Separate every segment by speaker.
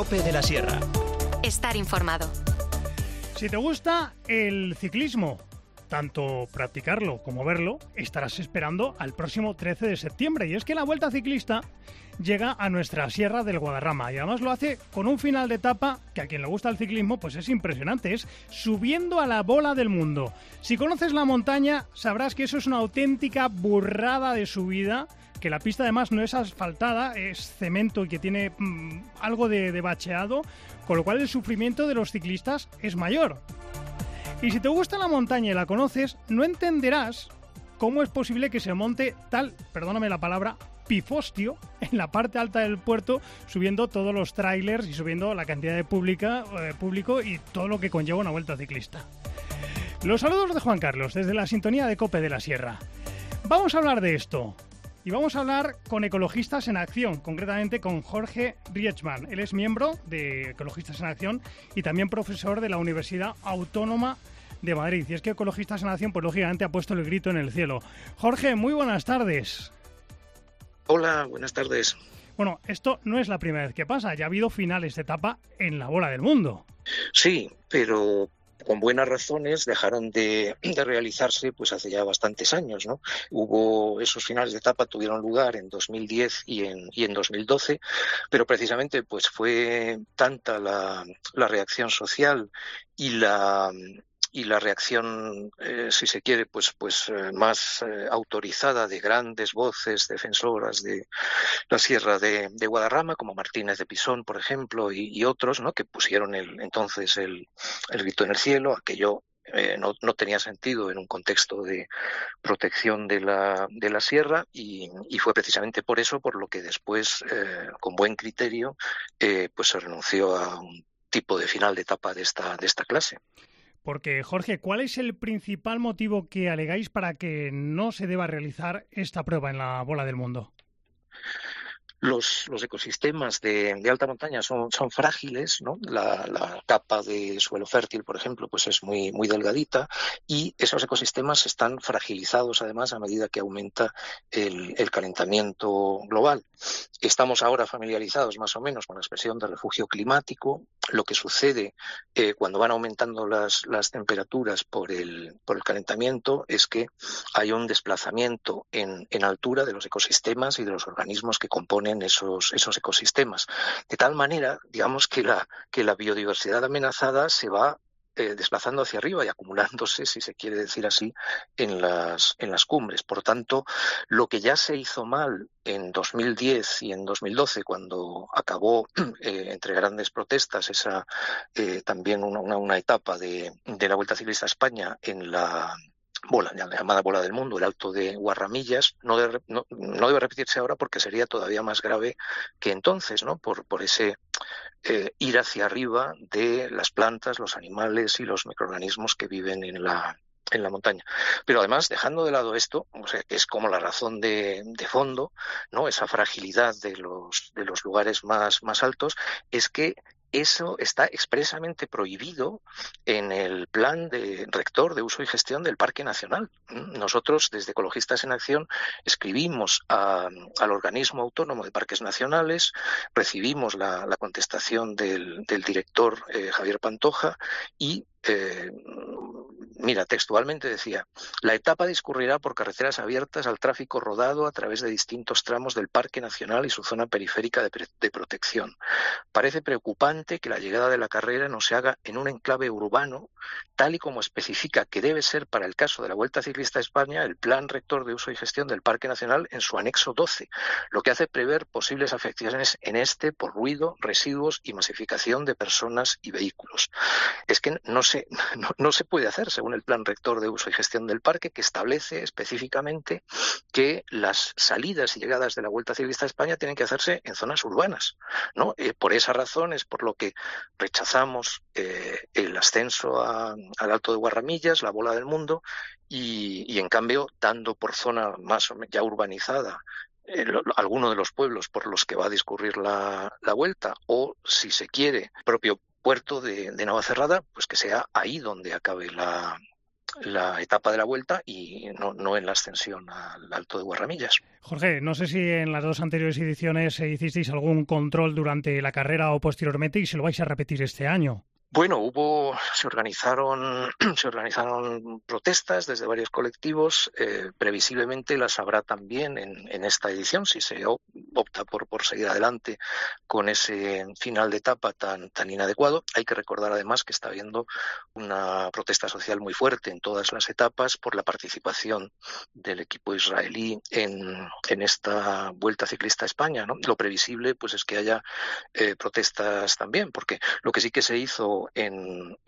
Speaker 1: COPE de la Sierra.
Speaker 2: Estar informado.
Speaker 3: Si te gusta el ciclismo, tanto practicarlo como verlo, estarás esperando al próximo 13 de septiembre. Y es que la Vuelta Ciclista llega a nuestra Sierra del Guadarrama y además lo hace con un final de etapa que a quien le gusta el ciclismo pues es impresionante, es subiendo a la bola del mundo. Si conoces la montaña sabrás que eso es una auténtica burrada de subida, que la pista además no es asfaltada, es cemento y que tiene algo de bacheado, con lo cual el sufrimiento de los ciclistas es mayor. Y si te gusta la montaña y la conoces, no entenderás cómo es posible que se monte tal, perdóname la palabra, pifostio en la parte alta del puerto, subiendo todos los trailers y subiendo la cantidad de público y todo lo que conlleva una vuelta ciclista. Los saludos de Juan Carlos desde la sintonía de COPE de la Sierra. Vamos a hablar de esto y vamos a hablar con Ecologistas en Acción, concretamente con Jorge Rietzmann. Él es miembro de Ecologistas en Acción y también profesor de la Universidad Autónoma de Madrid. Y es que Ecologistas en Acción, pues lógicamente ha puesto el grito en el cielo. Jorge, muy buenas tardes.
Speaker 4: Hola, buenas tardes.
Speaker 3: Bueno, esto no es la primera vez que pasa, ya ha habido finales de etapa en la bola del mundo.
Speaker 4: Sí, pero con buenas razones dejaron de realizarse pues hace ya bastantes años, ¿no? Hubo esos finales de etapa, tuvieron lugar en 2010 y en 2012, pero precisamente pues fue tanta la reacción social y la reacción, si se quiere, más autorizada de grandes voces defensoras de la Sierra de Guadarrama, como Martínez de Pisón, por ejemplo, y otros, ¿no?, que pusieron entonces el grito en el cielo. Aquello no tenía sentido en un contexto de protección de la sierra y fue precisamente por eso por lo que después, con buen criterio, pues se renunció a un tipo de final de etapa de esta clase.
Speaker 3: Porque, Jorge, ¿cuál es el principal motivo que alegáis para que no se deba realizar esta prueba en la bola del mundo?
Speaker 4: Los ecosistemas de alta montaña son frágiles, ¿no? La capa de suelo fértil, por ejemplo, pues es muy delgadita y esos ecosistemas están fragilizados además a medida que aumenta el calentamiento global. Estamos ahora familiarizados más o menos con la expresión de refugio climático. Lo que sucede cuando van aumentando las temperaturas por el calentamiento es que hay un desplazamiento en altura de los ecosistemas y de los organismos que componen esos ecosistemas. De tal manera, digamos, que la biodiversidad amenazada se va desplazando hacia arriba y acumulándose, si se quiere decir así, en las cumbres. Por tanto, lo que ya se hizo mal en 2010 y en 2012, cuando acabó entre grandes protestas también una etapa de la Vuelta Ciclista a España en la llamada bola del mundo, el Alto de Guarramillas, no debe repetirse ahora porque sería todavía más grave que entonces, ¿no? Por ese ir hacia arriba de las plantas, los animales y los microorganismos que viven en la montaña. Pero además, dejando de lado esto, o sea, que es como la razón de fondo, ¿no?, esa fragilidad de los lugares más altos, es que eso está expresamente prohibido en el plan rector de uso y gestión del Parque Nacional. Nosotros, desde Ecologistas en Acción, escribimos al organismo autónomo de parques nacionales, recibimos la contestación del director Javier Pantoja y mira, textualmente decía: la etapa discurrirá por carreteras abiertas al tráfico rodado a través de distintos tramos del Parque Nacional y su zona periférica de protección. Parece preocupante que la llegada de la carrera no se haga en un enclave urbano, tal y como especifica que debe ser para el caso de la Vuelta Ciclista a España el Plan Rector de Uso y Gestión del Parque Nacional en su anexo 12, lo que hace prever posibles afectaciones en este por ruido, residuos y masificación de personas y vehículos. Es que no se puede hacer según el Plan Rector de Uso y Gestión del Parque, que establece específicamente que las salidas y llegadas de la Vuelta Ciclista a España tienen que hacerse en zonas urbanas, ¿no? Por esa razón es por lo que rechazamos el ascenso al Alto de Guarramillas, la bola del mundo, y en cambio, dando por zona más o menos ya urbanizada alguno de los pueblos por los que va a discurrir la vuelta, o si se quiere, propio puerto de Navacerrada, pues que sea ahí donde acabe la la etapa de la Vuelta y no en la ascensión al Alto de Guarramillas.
Speaker 3: Jorge, no sé si en las dos anteriores ediciones hicisteis algún control durante la carrera o posteriormente y si lo vais a repetir este año.
Speaker 4: Bueno, se organizaron protestas desde varios colectivos. Previsiblemente las habrá también en esta edición, si se opta por seguir adelante con ese final de etapa tan inadecuado. Hay que recordar además que está habiendo una protesta social muy fuerte en todas las etapas por la participación del equipo israelí en esta Vuelta Ciclista a España, ¿no? Lo previsible pues es que haya protestas también, porque lo que sí que se hizo en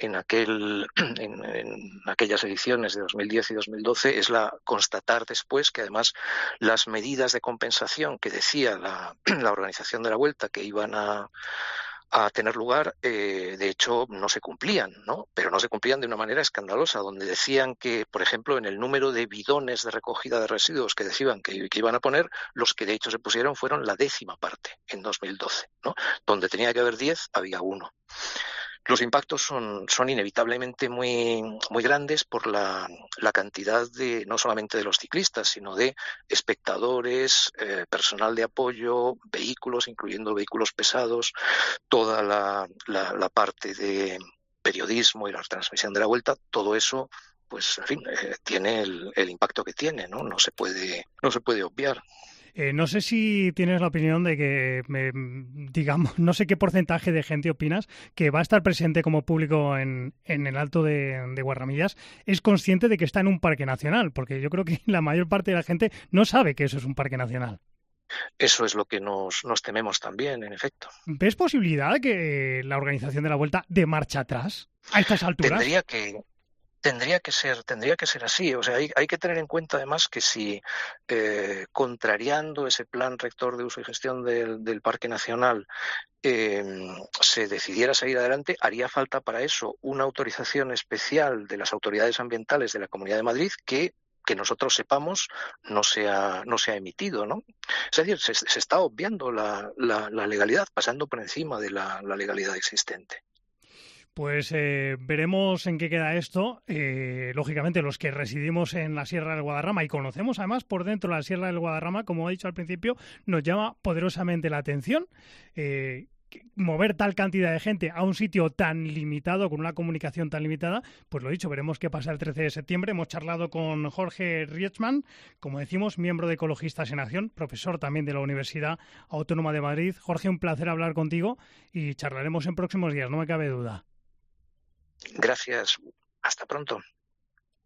Speaker 4: aquellas ediciones de 2010 y 2012 es constatar después que además las medidas de compensación que decía la organización de la Vuelta que iban a tener lugar, de hecho no se cumplían, ¿no? Pero no se cumplían de una manera escandalosa, donde decían que, por ejemplo, en el número de bidones de recogida de residuos que decían que iban a poner, los que de hecho se pusieron fueron la 10ª parte en 2012, ¿no? Donde tenía que haber 10, había 1. Los impactos son inevitablemente muy grandes por la cantidad no solamente de los ciclistas, sino de espectadores, personal de apoyo, vehículos, incluyendo vehículos pesados, toda la parte de periodismo y la transmisión de la Vuelta, todo eso, pues, en fin, tiene el impacto que tiene, ¿no? No se puede obviar.
Speaker 3: No sé si tienes la opinión de que, digamos, no sé qué porcentaje de gente opinas que va a estar presente como público en el Alto de Guarramillas es consciente de que está en un parque nacional, porque yo creo que la mayor parte de la gente no sabe que eso es un parque nacional.
Speaker 4: Eso es lo que nos tememos también, en efecto.
Speaker 3: ¿Ves posibilidad de que la organización de la Vuelta dé marcha atrás a estas alturas?
Speaker 4: Tendría que ser así. O sea, hay que tener en cuenta además que si contrariando ese plan rector de uso y gestión del Parque Nacional se decidiera seguir adelante, haría falta para eso una autorización especial de las autoridades ambientales de la Comunidad de Madrid que nosotros sepamos no se ha emitido, ¿no? Es decir, se está obviando la legalidad, pasando por encima de la legalidad existente.
Speaker 3: Pues veremos en qué queda esto. Lógicamente, los que residimos en la Sierra del Guadarrama y conocemos además por dentro la Sierra del Guadarrama, como he dicho al principio, nos llama poderosamente la atención. Mover tal cantidad de gente a un sitio tan limitado, con una comunicación tan limitada, pues lo dicho, veremos qué pasa el 13 de septiembre. Hemos charlado con Jorge Rietzmann, como decimos, miembro de Ecologistas en Acción, profesor también de la Universidad Autónoma de Madrid. Jorge, un placer hablar contigo y charlaremos en próximos días, no me cabe duda.
Speaker 4: Gracias. Hasta pronto.